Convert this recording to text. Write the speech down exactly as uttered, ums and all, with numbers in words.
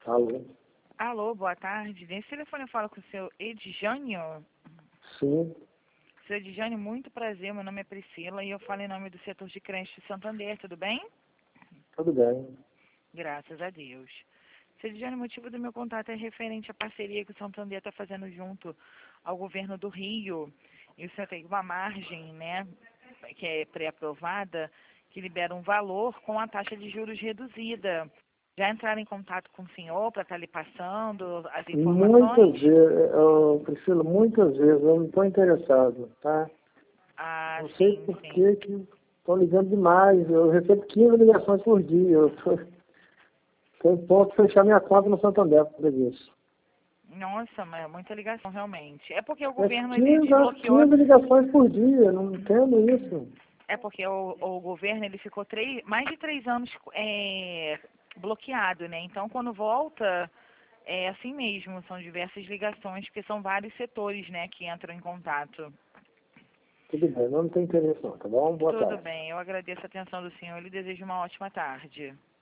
Alô? Alô, boa tarde. Nesse telefone eu falo com o seu Edjânio. Sim, Seu Edjânio, muito prazer. Meu nome é Priscila e eu falo em nome do setor de creche de Santander, tudo bem? tudo bem. Graças a Deus. Seu Edjânio, o motivo do meu contato é referente à parceria que o Santander está fazendo junto ao governo do Rio. E o senhor tem uma margem, né, que é pré-aprovada, que libera um valor com a taxa de juros reduzida. Já entraram em contato com o senhor para estar lhe passando as Muitas informações? vezes, ô, Priscila, muitas vezes eu não estou interessado, tá? Ah, Não sei sim, por sim. que que estão ligando demais. Eu recebo quinze ligações por dia. Eu tô, tô em ponto de fechar minha conta no Santander por isso. Nossa, mas é muita ligação, realmente. É porque o É governo, ele quinze, a desbloqueou... quinze ligações por dia, não entendo isso. É porque o, o governo, ele ficou três, mais de três anos é, bloqueado, né? Então, quando volta, é assim mesmo, são diversas ligações, porque são vários setores, né, que entram em contato. Tudo bem, não tem interesse não, tá bom? Boa Tudo tarde. bem, eu agradeço a atenção do senhor e lhe desejo uma ótima tarde.